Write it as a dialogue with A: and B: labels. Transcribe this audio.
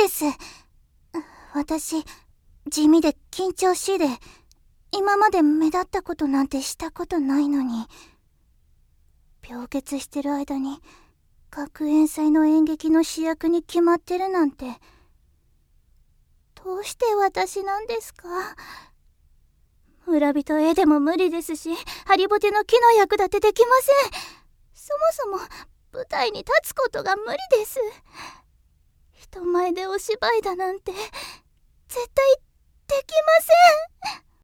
A: です。私、地味で緊張しいで、今まで目立ったことなんてしたことないのに、病欠してる間に学園祭の演劇の主役に決まってるなんて、どうして私なんですか？村人 A でも無理ですし、ハリボテの木の役立てできません。そもそも舞台に立つことが無理です。人前でお芝居だなんて絶対できません。